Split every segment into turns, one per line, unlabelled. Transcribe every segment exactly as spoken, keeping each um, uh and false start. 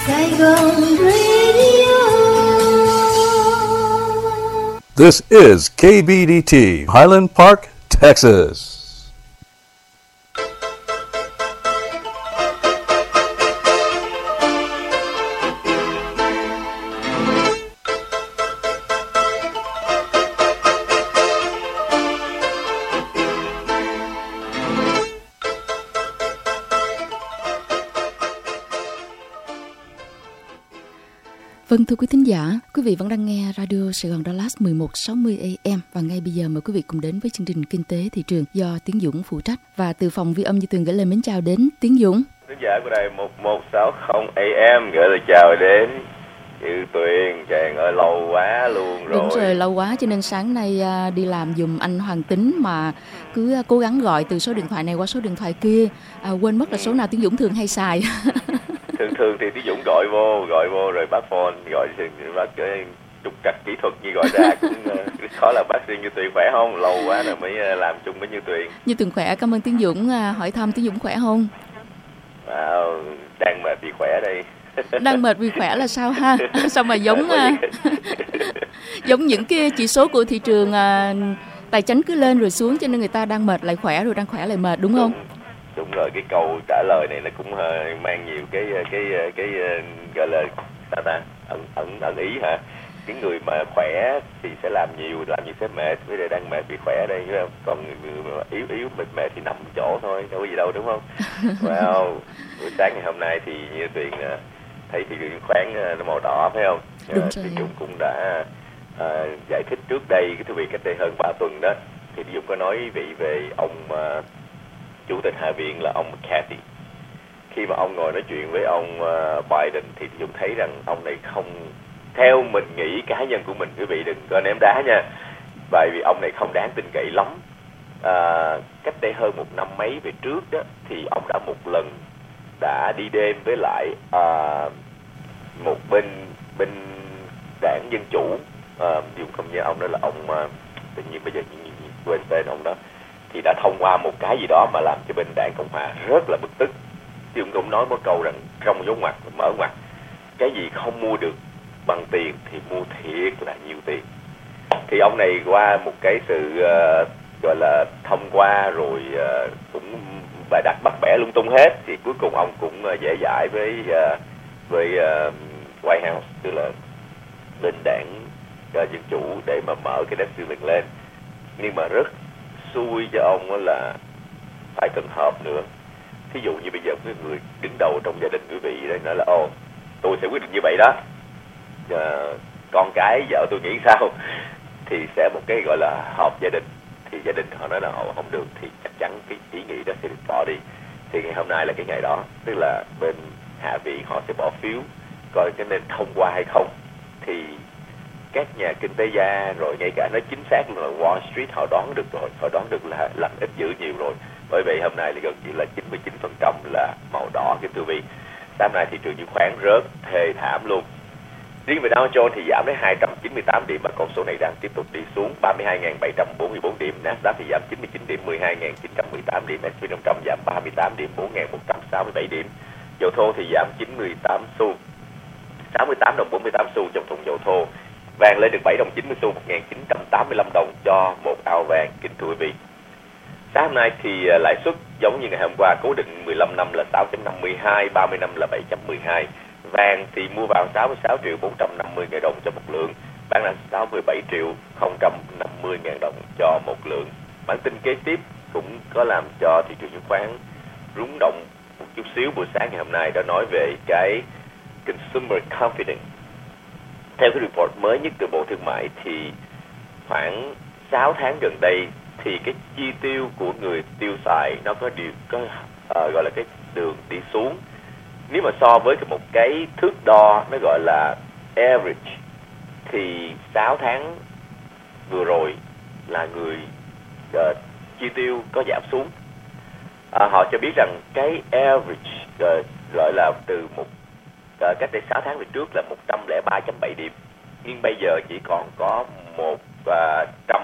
Saigon Radio.
This is K B D T, Highland Park, Texas.
Vâng, thưa quý thính giả, quý vị vẫn đang nghe Radio Sài Gòn Dallas mười một sáu mươi A M và ngay bây giờ mời quý vị cùng đến với chương trình Kinh tế thị trường do Tiến Dũng phụ trách. Và từ phòng Vi âm Như Tuyền gửi lời mến chào đến Tiến Dũng.
Thính giả của đài một một sáu không A M gửi lời chào đến Như Tuyền. Chàng ơi, lâu quá luôn rồi.
Đúng rồi, lâu quá cho nên sáng nay à, đi làm giùm anh Hoàng Tính mà cứ à, cố gắng gọi từ số điện thoại này qua số điện thoại kia, à, quên mất là số nào Tiến Dũng thường hay xài.
Thường thường thì Tiến Dũng gọi vô, gọi vô rồi bắt phone, gọi thì bắt cái trục trặc kỹ thuật như gọi ra cũng uh, khó. Là bác sĩ Như Tuyền khỏe không? Lâu quá rồi mới uh, làm chung với Như Tuyền.
Như Tuyền khỏe, cảm ơn Tiến Dũng. À, hỏi thăm Tiến Dũng khỏe không?
Wow, đang mệt vì khỏe đây.
Đang mệt vì khỏe là sao ha? Sao mà giống uh, giống những cái chỉ số của thị trường uh, tài chính cứ lên rồi xuống, cho nên người ta đang mệt lại khỏe, rồi đang khỏe lại mệt, đúng không?
Đúng. Đúng rồi, cái câu trả lời này nó cũng hơi mang nhiều cái cái cái, cái gọi là sao ta, ẩn ẩn ẩn ý hả? Cái người mà khỏe thì sẽ làm nhiều, làm nhiều sẽ mệt, với lại đang mệt vì khỏe đây, đúng không? Còn người mà yếu yếu mệt mệt thì nằm chỗ thôi, đâu có gì đâu, đúng không? Wow, buổi sáng ngày hôm nay thì Như Tuyền thấy thị trường khoán nó màu đỏ, phải không?
Đúng rồi.
Thì Dũng cũng đã à, giải thích trước đây, cái thưa vị, cách đây hơn ba tuần đó, thì Dũng có nói vị về ông à, Chủ tịch Hạ viện là ông McCarthy. Khi mà ông ngồi nói chuyện với ông uh, Biden thì Dũng thấy rằng ông này không, theo mình nghĩ cá nhân của mình, quý vị đừng có ném đá nha, bởi vì ông này không đáng tin cậy lắm. À, cách đây hơn một năm mấy về trước đó thì ông đã một lần đã đi đêm với lại uh, một bên bên đảng Dân Chủ. Uh, Dũng không nhớ ông đó là ông uh, tự nhiên bây giờ quên tên ông đó, thì đã thông qua một cái gì đó mà làm cho bên đảng Cộng hòa rất là bực tức. Thì ông cũng nói một câu rằng trong dấu ngoặc mở ngoặc, cái gì không mua được bằng tiền thì mua thiệt là nhiều tiền. Thì ông này qua một cái sự uh, gọi là thông qua rồi uh, cũng bài đặt bắt bẻ lung tung hết, thì cuối cùng ông cũng uh, dễ dãi với uh, với uh, White House, tức là bên đảng uh, Dân Chủ, để mà mở cái debt ceiling lên. Nhưng mà rất xui cho ông là phải cần họp nữa. Thí dụ như bây giờ cái người đứng đầu trong gia đình quý vị đấy nói là ồ, tôi sẽ quyết định như vậy đó, à, con cái vợ tôi nghĩ sao, thì sẽ một cái gọi là họp gia đình, thì gia đình họ nói là họ không được, thì chắc chắn cái ý nghĩ đó sẽ được bỏ đi. Thì ngày hôm nay là cái ngày đó, tức là bên Hạ viện họ sẽ bỏ phiếu coi cái nên thông qua hay không. Thì các nhà kinh tế gia rồi ngay cả nói chính xác là Wall Street họ đoán được rồi, họ đoán được là lành ít dữ nhiều rồi. Bởi vậy hôm nay là gần như là chín mươi chín phần trăm là màu đỏ, cái tư vị. Sáng nay thị trường chứng khoán rớt thê thảm luôn. Riêng về Dow Jones thì giảm đến hai trăm chín mươi tám điểm, mà con số này đang tiếp tục đi xuống, ba mươi hai nghìn bảy trăm bốn mươi bốn điểm. Nasdaq thì giảm chín mươi chín điểm, mười hai nghìn chín trăm mười tám điểm. S and P năm trăm giảm ba mươi tám điểm, bốn nghìn một trăm sáu mươi bảy điểm. Dầu thô thì giảm chín mươi tám xu, sáu mươi tám đồng bốn mươi tám xu trong thùng dầu thô. Vàng lên được bảy đồng chín mươi xu, một nghìn chín trăm tám mươi lăm đồng cho một ao vàng, kính thưa quý vị. Sáng hôm nay thì lãi suất giống như ngày hôm qua, cố định mười lăm năm là sáu chấm năm mươi hai, ba mươi năm là bảy chấm mười hai. Vàng thì mua vào sáu mươi sáu triệu bốn trăm năm mươi ngàn đồng cho một lượng, bán là sáu mươi bảy triệu không trăm năm mươi ngàn đồng cho một lượng. Bản tin kế tiếp cũng có làm cho thị trường chứng khoán rúng động một chút xíu buổi sáng ngày hôm nay, đã nói về cái consumer confidence. Theo cái report mới nhất từ Bộ Thương mại thì khoảng sáu tháng gần đây thì cái chi tiêu của người tiêu xài nó có điều có uh, gọi là cái đường đi xuống. Nếu mà so với cái một cái thước đo nó gọi là average thì sáu tháng vừa rồi là người uh, chi tiêu có giảm xuống. Uh, họ cho biết rằng cái average uh, gọi là từ một uh, cách đây sáu tháng về trước là một trăm lẻ ba chấm bảy điểm, nhưng bây giờ chỉ còn có một trăm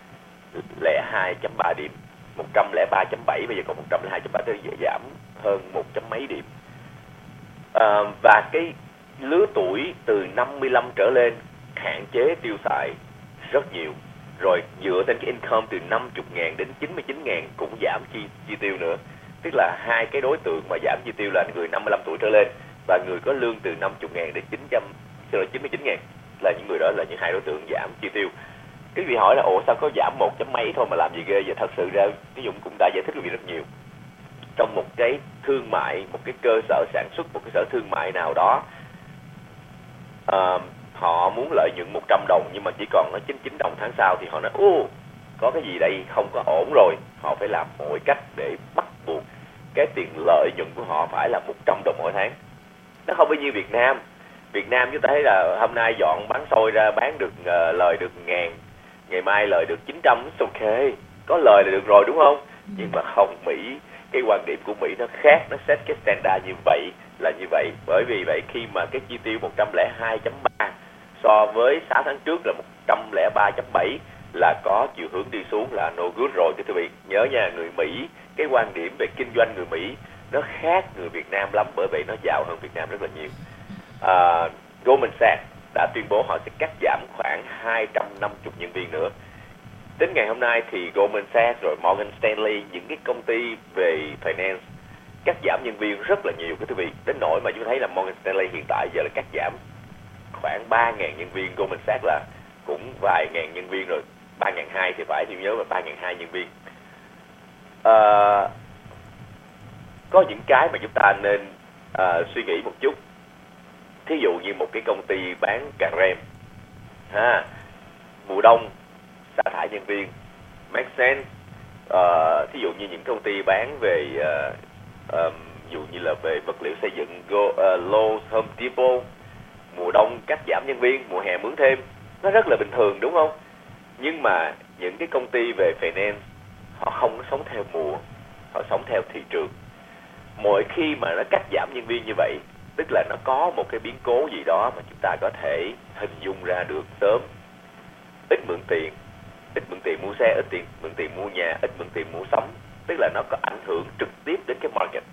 lẻ hai chấm ba điểm, một trăm lẻ ba chấm bảy, bây giờ còn một trăm lẻ hai chấm ba, tức là giảm hơn một chấm mấy điểm. À, và cái lứa tuổi từ năm mươi lăm trở lên hạn chế tiêu xài rất nhiều. Rồi dựa trên cái income từ năm mươi ngàn đến chín mươi chín ngàn cũng giảm chi chi tiêu nữa. Tức là hai cái đối tượng mà giảm chi tiêu là người năm mươi lăm tuổi trở lên và người có lương từ năm mươi ngàn đến chín trăm, chín mươi chín ngàn, là những người đó là những hai đối tượng giảm chi tiêu. Cái vị hỏi là ồ sao có giảm một chấm mấy thôi mà làm gì ghê vậy? Thật sự ra ví dụ cũng đã giải thích quý vị rất nhiều. Trong một cái thương mại, một cái cơ sở sản xuất, một cái sở thương mại nào đó, uh, họ muốn lợi nhuận một trăm đồng nhưng mà chỉ còn nó chín mươi chín đồng tháng sau thì họ nói ô có cái gì đây không có ổn rồi. Họ phải làm mọi cách để bắt buộc cái tiền lợi nhuận của họ phải là một trăm đồng mỗi tháng. Nó không phải như Việt Nam. Việt Nam chúng ta thấy là hôm nay dọn bán xôi ra bán được uh, lời được ngàn, ngày mai lời được chín trăm, ok, có lời là được rồi đúng không? Nhưng mà không, Mỹ, cái quan điểm của Mỹ nó khác, nó set cái standard như vậy là như vậy. Bởi vì vậy khi mà cái chi tiêu một trăm lẻ hai chấm ba so với sáu tháng trước là một trăm lẻ ba chấm bảy là có chiều hướng đi xuống, là no good rồi. Thưa quý vị, nhớ nha, người Mỹ, cái quan điểm về kinh doanh người Mỹ nó khác người Việt Nam lắm, bởi vậy nó giàu hơn Việt Nam rất là nhiều. Uh, Goldman Sachs đã tuyên bố họ sẽ cắt giảm khoảng hai trăm năm mươi nhân viên nữa. Đến ngày hôm nay thì Goldman Sachs rồi Morgan Stanley, những cái công ty về finance cắt giảm nhân viên rất là nhiều, cái thưa quý vị, đến nỗi mà chúng thấy là Morgan Stanley hiện tại giờ là cắt giảm khoảng ba nghìn nhân viên, Goldman Sachs là cũng vài ngàn nhân viên rồi, ba nghìn hai trăm thì phải, thì nhớ là ba nghìn hai trăm nhân viên. À, có những cái mà chúng ta nên à, suy nghĩ một chút. Thí dụ như một cái công ty bán cà rem, ha, mùa đông sa thải nhân viên, make sense. Uh, thí dụ như những công ty bán về uh, um, ví dụ như là về vật liệu xây dựng, Go, uh, Lowe's, Home Depot, mùa đông cắt giảm nhân viên, mùa hè mướn thêm, nó rất là bình thường đúng không? Nhưng mà những cái công ty về finance họ không có sống theo mùa, họ sống theo thị trường. Mỗi khi mà nó cắt giảm nhân viên như vậy, tức là nó có một cái biến cố gì đó mà chúng ta có thể hình dung ra được sớm. Ít mượn tiền, ít mượn tiền mua xe, ít tiền mượn tiền mua nhà, ít mượn tiền mua sắm, tức là nó có ảnh hưởng trực tiếp đến cái market.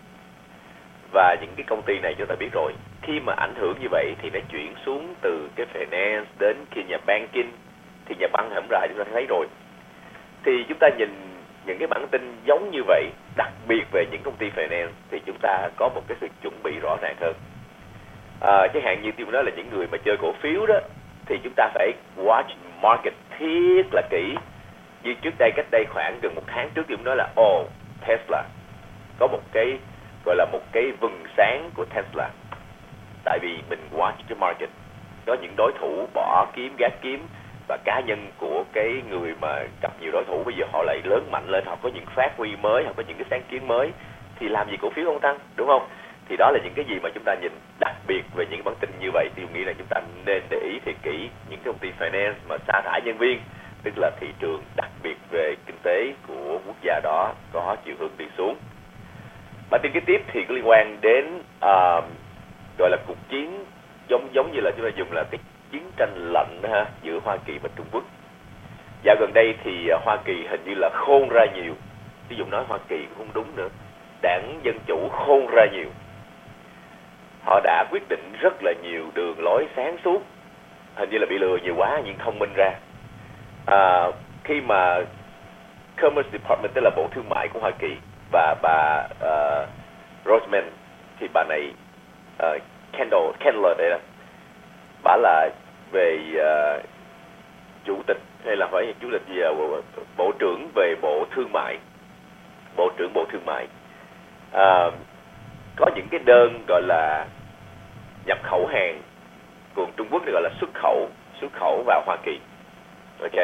Và những cái công ty này chúng ta biết rồi, khi mà ảnh hưởng như vậy thì nó chuyển xuống từ cái finance đến khi nhà banking, thì nhà băng hẻm rại chúng ta thấy rồi. Thì chúng ta nhìn những cái bản tin giống như vậy, đặc biệt về những công ty finance, thì chúng ta có một cái sự chuẩn bị rõ ràng hơn. À, chẳng hạn như tôi nói là những người mà chơi cổ phiếu đó, thì chúng ta phải watch market thiết là kỹ. Như trước đây, cách đây khoảng gần một tháng trước, tôi nói là ồ, oh, Tesla có một cái gọi là một cái vầng sáng của Tesla. Tại vì mình watch cái market, có những đối thủ bỏ kiếm, gác kiếm, và cá nhân của cái người mà gặp nhiều đối thủ bây giờ họ lại lớn mạnh lên, họ có những phát huy mới, họ có những cái sáng kiến mới, thì làm gì cổ phiếu không tăng, đúng không? Thì đó là những cái gì mà chúng ta nhìn đặc biệt về những bản tin như vậy. Thì tôi nghĩ là chúng ta nên để ý thì kỹ những công ty finance mà sa thải nhân viên, tức là thị trường đặc biệt về kinh tế của quốc gia đó có chiều hướng đi xuống. Bản tin kế tiếp thì có liên quan đến uh, gọi là cuộc chiến giống giống như là chúng ta dùng là cái chiến tranh lạnh đó, ha, giữa Hoa Kỳ và Trung Quốc. Dạo gần đây thì uh, Hoa Kỳ hình như là khôn ra nhiều. Ví dụ nói Hoa Kỳ cũng không đúng nữa, đảng Dân Chủ khôn ra nhiều. Họ đã quyết định rất là nhiều đường lối sáng suốt, hình như là bị lừa nhiều quá nhưng thông minh ra. À, khi mà Commerce Department, tức là Bộ Thương mại của Hoa Kỳ, và bà uh, Roseman, thì bà này uh, Kendall, Kendall đây đó, bà là về uh, chủ tịch hay là phải chủ tịch gì, uh, bộ trưởng về Bộ Thương mại, Bộ trưởng Bộ Thương mại. Uh, có những cái đơn gọi là nhập khẩu hàng của Trung Quốc thì gọi là xuất khẩu xuất khẩu vào Hoa Kỳ, ok.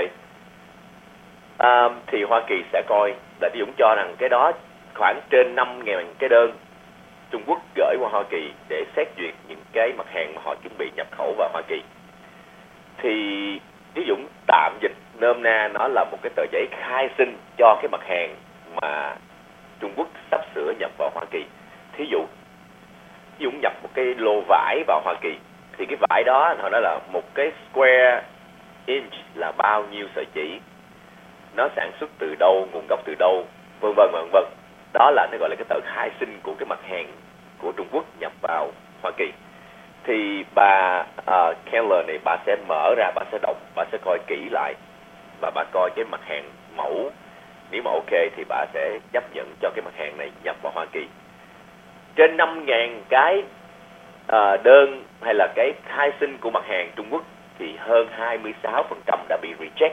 À, thì Hoa Kỳ sẽ coi, là Dũng cho rằng cái đó khoảng trên năm nghìn cái đơn Trung Quốc gửi qua Hoa Kỳ để xét duyệt những cái mặt hàng mà họ chuẩn bị nhập khẩu vào Hoa Kỳ. Thì ví dụ tạm dịch nôm na nó là một cái tờ giấy khai sinh cho cái mặt hàng mà Trung Quốc sắp sửa nhập vào Hoa Kỳ. Thí dụ, ví dụ nhập một cái lô vải vào Hoa Kỳ, thì cái vải đó họ nói là một cái square inch là bao nhiêu sợi chỉ, nó sản xuất từ đâu, nguồn gốc từ đâu, vân vân vân vân. Đó là nó gọi là cái tờ khai sinh của cái mặt hàng của Trung Quốc nhập vào Hoa Kỳ. thì bà uh, Keller này bà sẽ mở ra, bà sẽ đọc, bà sẽ coi kỹ lại và bà coi cái mặt hàng mẫu, nếu mà ok thì bà sẽ chấp nhận cho cái mặt hàng này nhập vào Hoa Kỳ. Trên năm nghìn cái uh, đơn hay là cái khai sinh của mặt hàng Trung Quốc thì hơn hai mươi sáu phần trăm đã bị reject.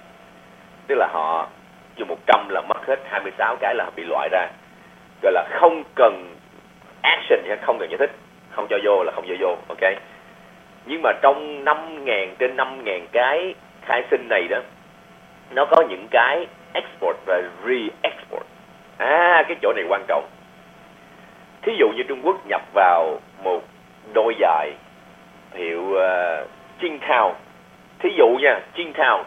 Tức là họ dùng một trăm là mất hết hai mươi sáu cái là bị loại ra. Gọi là không cần action hay không cần giải thích, không cho vô là không cho vô, ok. Nhưng mà trong năm nghìn trên năm nghìn cái khai sinh này đó, nó có những cái export và re-export. À, cái chỗ này quan trọng. Thí dụ như Trung Quốc nhập vào một đôi giày hiệu uh, Qingtao, thí dụ nha, Qingtao,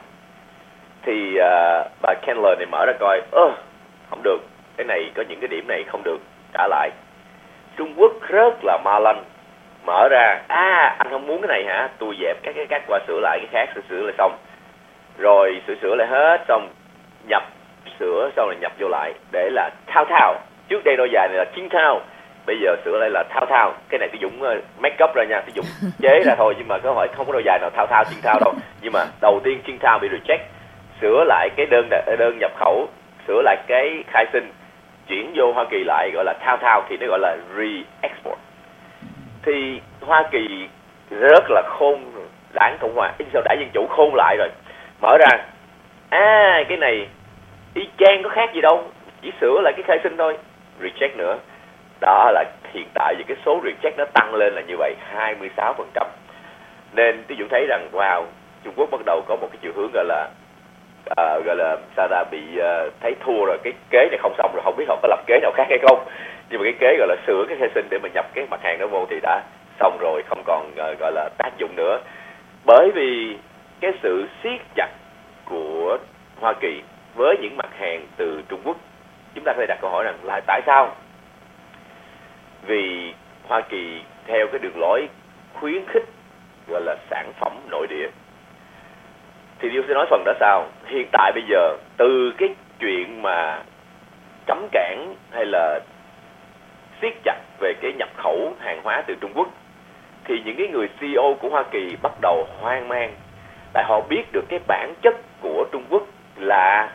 thì uh, bà Keller này mở ra coi, ơ, không được, cái này có những cái điểm này không được, trả lại. Trung Quốc rất là ma lanh, mở ra, à, anh không muốn cái này hả, tôi dẹp các cái cắt qua sửa lại cái khác, sửa sửa lại xong, rồi sửa sửa lại hết, xong nhập sửa, xong rồi nhập vô lại, để là thao thao. Trước đây đôi giày này là Qingtao, bây giờ sửa lại là thao thao. Cái này tôi dùng uh, make up ra nha, tôi dùng chế ra thôi, nhưng mà có hỏi không có đôi giày nào thao thao Qingtao đâu. Nhưng mà đầu tiên Qingtao bị reject, sửa lại cái đơn đơn nhập khẩu, sửa lại cái khai sinh, chuyển vô Hoa Kỳ lại gọi là thao thao, thì nó gọi là re-export. Thì Hoa Kỳ rất là khôn, đảng Cộng hòa, sao đảng Dân Chủ khôn lại rồi, mở ra, à, cái này y chang có khác gì đâu, chỉ sửa lại cái khai sinh thôi, reject nữa. Đó là hiện tại vì cái số reject nó tăng lên là như vậy, hai mươi sáu phần trăm. Nên tôi cũng thấy rằng wow, Trung Quốc bắt đầu có một cái chiều hướng gọi là uh, gọi là sao ta bị uh, thấy thua rồi, cái kế này không xong rồi, không biết họ có lập kế nào khác hay không. Nhưng mà cái kế gọi là sửa cái khai sinh để mà nhập cái mặt hàng đó vô thì đã xong rồi, không còn uh, gọi là tác dụng nữa. Bởi vì cái sự siết chặt của Hoa Kỳ với những mặt hàng từ Trung Quốc, chúng ta có thể đặt câu hỏi rằng là tại sao? Vì Hoa Kỳ theo cái đường lối khuyến khích gọi là sản phẩm nội địa. Thì tôi sẽ nói phần đó sau. Hiện tại bây giờ từ cái chuyện mà cấm cản hay là siết chặt về cái nhập khẩu hàng hóa từ Trung Quốc, thì những cái người xê e ô của Hoa Kỳ bắt đầu hoang mang. Tại họ biết được cái bản chất của Trung Quốc là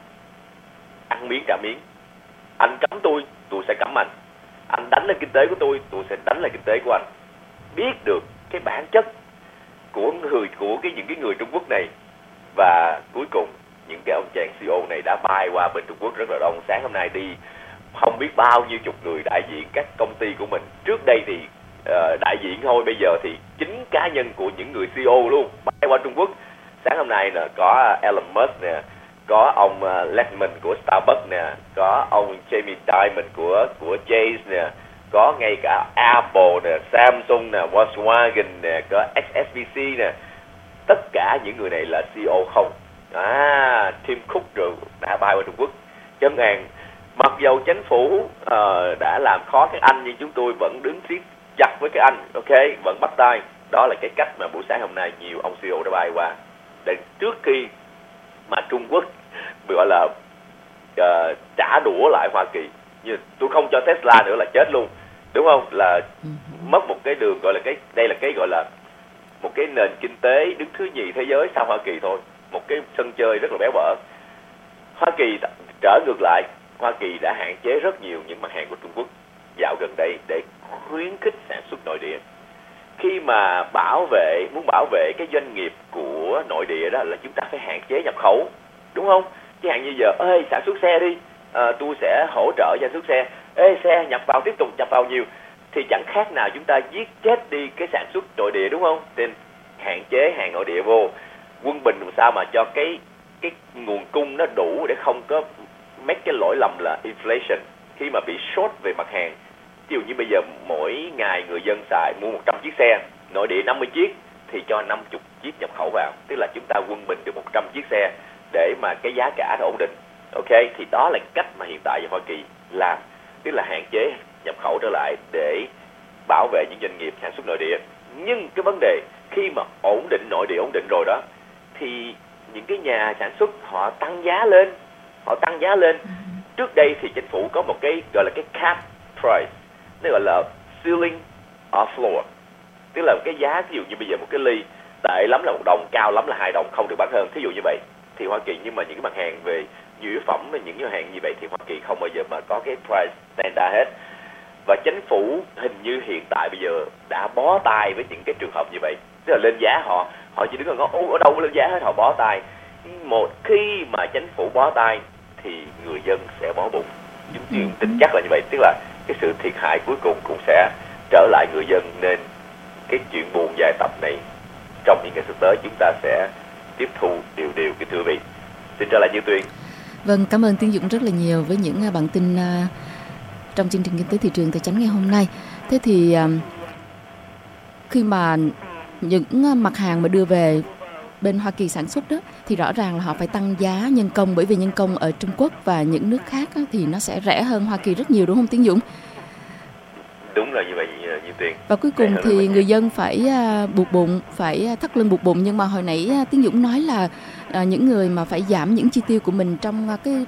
ăn miếng trả miếng. Anh cấm tôi, tôi sẽ cấm anh. Anh đánh lên kinh tế của tôi, tôi sẽ đánh lên kinh tế của anh. Biết được cái bản chất của người của cái những cái người Trung Quốc này. Và cuối cùng những cái ông chàng xê e ô này đã bay qua bên Trung Quốc rất là đông. Sáng hôm nay đi không biết bao nhiêu chục người đại diện các công ty của mình. Trước đây thì uh, đại diện thôi, bây giờ thì chính cá nhân của những người xê e ô luôn bay qua Trung Quốc. Sáng hôm nay nè, có Elon Musk nè, có ông uh, Lehman của Starbucks nè, có ông Jamie Dimon của của Chase nè, có ngay cả Apple nè, Samsung nè, Volkswagen nè, có ét ét bê xê nè. Tất cả những người này là xê e ô không. À, Tim Cook rồi đã bay qua Trung Quốc. Chân hàng, mặc dầu chính phủ uh, đã làm khó các anh, nhưng chúng tôi vẫn đứng siết chặt với các anh, ok, vẫn bắt tay. Đó là cái cách mà buổi sáng hôm nay nhiều ông xê e ô đã bay qua. Để trước khi mà Trung Quốc gọi là uh, trả đũa lại Hoa Kỳ, như tôi không cho Tesla nữa là chết luôn, đúng không? Là mất một cái đường gọi là cái đây là cái gọi là một cái nền kinh tế đứng thứ nhì thế giới sau Hoa Kỳ thôi, một cái sân chơi rất là béo bở. Hoa Kỳ trở ngược lại, Hoa Kỳ đã hạn chế rất nhiều những mặt hàng của Trung Quốc dạo gần đây để khuyến khích sản xuất nội địa. Khi mà bảo vệ muốn bảo vệ cái doanh nghiệp của nội địa đó là chúng ta phải hạn chế nhập khẩu, đúng không? Chứ hạn như giờ, ê sản xuất xe đi, à, tôi sẽ hỗ trợ sản xuất xe, ê xe nhập vào tiếp tục nhập vào nhiều, thì chẳng khác nào chúng ta giết chết đi cái sản xuất nội địa, đúng không? Nên hạn chế hàng nội địa vô, quân bình làm sao mà cho cái cái nguồn cung nó đủ để không có mấy cái lỗi lầm là inflation khi mà bị short về mặt hàng. Ví dụ như bây giờ mỗi ngày người dân xài mua một trăm chiếc xe, nội địa năm mươi chiếc thì cho năm mươi chiếc nhập khẩu vào, tức là chúng ta quân bình được một trăm chiếc xe để mà cái giá cả nó ổn định. Ok, thì đó là cách mà hiện tại Hoa Kỳ làm, tức là hạn chế nhập khẩu trở lại để bảo vệ những doanh nghiệp sản xuất nội địa. Nhưng cái vấn đề khi mà ổn định nội địa ổn định rồi đó, thì những cái nhà sản xuất họ tăng giá lên, họ tăng giá lên. Trước đây thì chính phủ có một cái gọi là cái cap price, nó gọi là ceiling or floor. Tức là cái giá ví dụ như bây giờ một cái ly tệ lắm là một đồng, cao lắm là hai đồng, không được bán hơn, thí dụ như vậy. Thì Hoa Kỳ, nhưng mà những cái mặt hàng về nhu yếu phẩm và những cái hàng như vậy thì Hoa Kỳ không bao giờ mà có cái price standard hết. Và chính phủ hình như hiện tại bây giờ đã bó tay với những cái trường hợp như vậy, tức là lên giá họ họ chỉ đứng ở ngó ở đâu có lên giá hết, họ bó tay. Một khi mà chính phủ bó tay thì người dân sẽ bó bụng. Chúng tôi tin chắc là như vậy, tức là cái sự thiệt hại cuối cùng cũng sẽ trở lại người dân, nên cái chuyện buồn dài tập này trong những ngày sắp tới chúng ta sẽ tiếp thu điều điều cái thưa vị. Xin trở lại Như Tuyền.
Vâng, cảm ơn Tiến Dũng rất là nhiều với những bản tin uh, trong chương trình Kinh tế Thị trường Tài Chánh ngày hôm nay. Thế thì uh, khi mà những mặt hàng mà đưa về bên Hoa Kỳ sản xuất đó thì rõ ràng là họ phải tăng giá nhân công, bởi vì nhân công ở Trung Quốc và những nước khác á, thì nó sẽ rẻ hơn Hoa Kỳ rất nhiều, đúng không Tiến Dũng?
Đúng là như vậy Như Tuyền.
Và cuối cùng thì người dân phải uh, buộc bụng, phải uh, thắt lưng buộc bụng. Nhưng mà hồi nãy uh, Tiến Dũng nói là uh, những người mà phải giảm những chi tiêu của mình trong uh, cái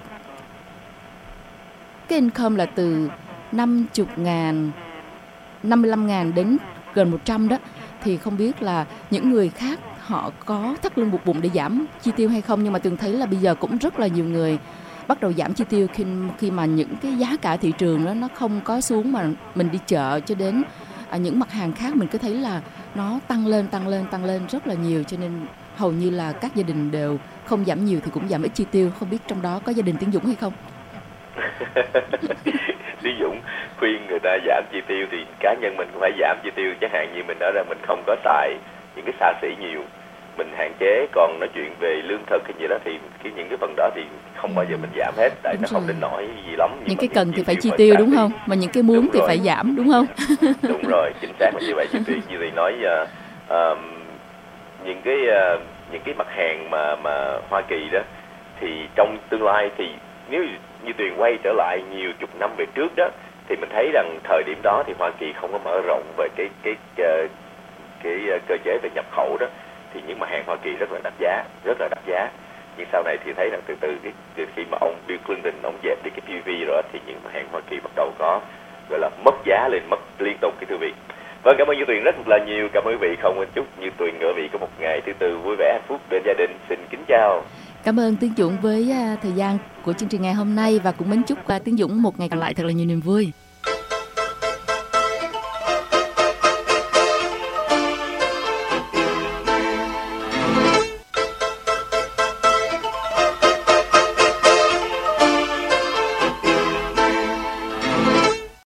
cái income là từ năm mươi ngàn, năm mươi lăm ngàn đến gần một trăm đó, thì không biết là những người khác họ có thắt lưng buộc bụng để giảm chi tiêu hay không. Nhưng mà Tường thấy là bây giờ cũng rất là nhiều người bắt đầu giảm chi tiêu khi khi mà những cái giá cả thị trường đó nó không có xuống, mà mình đi chợ cho đến à, những mặt hàng khác mình cứ thấy là nó tăng lên tăng lên tăng lên rất là nhiều, cho nên hầu như là các gia đình đều không giảm nhiều thì cũng giảm ít chi tiêu. Không biết trong đó có gia đình Tiến Dũng hay không?
Tiến Dũng khuyên người ta giảm chi tiêu thì cá nhân mình cũng phải giảm chi tiêu. Chẳng hạn như mình nói rằng mình không có xài những cái xa xỉ nhiều, mình hạn chế. Còn nói chuyện về lương thực hay gì đó thì cái những cái phần đó thì không bao giờ mình giảm hết, tại đúng nó rồi. Không đến nỗi gì lắm. Nhưng
những cái cần thì phải chi tiêu đúng không, mà những cái muốn đúng thì rồi. Phải giảm đúng không?
Đúng rồi, chính xác là như vậy. Như Tuyền như Tuyền nói uh, uh, những cái uh, những cái mặt hàng mà mà Hoa Kỳ đó thì trong tương lai thì nếu như Tuyền quay trở lại nhiều chục năm về trước đó thì mình thấy rằng thời điểm đó thì Hoa Kỳ không có mở rộng về cái cái cái, cái, cái cơ chế về nhập khẩu đó, thì những mặt hàng Hoa Kỳ rất là đắt giá, rất là đắt giá. Nhưng sau này thì thấy rằng từ từ cái, từ khi mà ông Bill Clinton ông dẹp đi cái pê vê rồi thì những mặt hàng Hoa Kỳ bắt đầu có gọi là mất giá lên, mất liên tục cái thưa vị. Vâng, cảm ơn Như Tuyền rất là nhiều. Cảm ơn quý vị. Không quên chúc Như Tuyền ngỡ vị có một ngày thứ tư vui vẻ hạnh phúc bên gia đình. Xin kính chào.
Cảm ơn Tiến Dũng với uh, thời gian của chương trình ngày hôm nay, và cũng mến chúc uh, Tiến Dũng một ngày còn lại thật là nhiều niềm vui.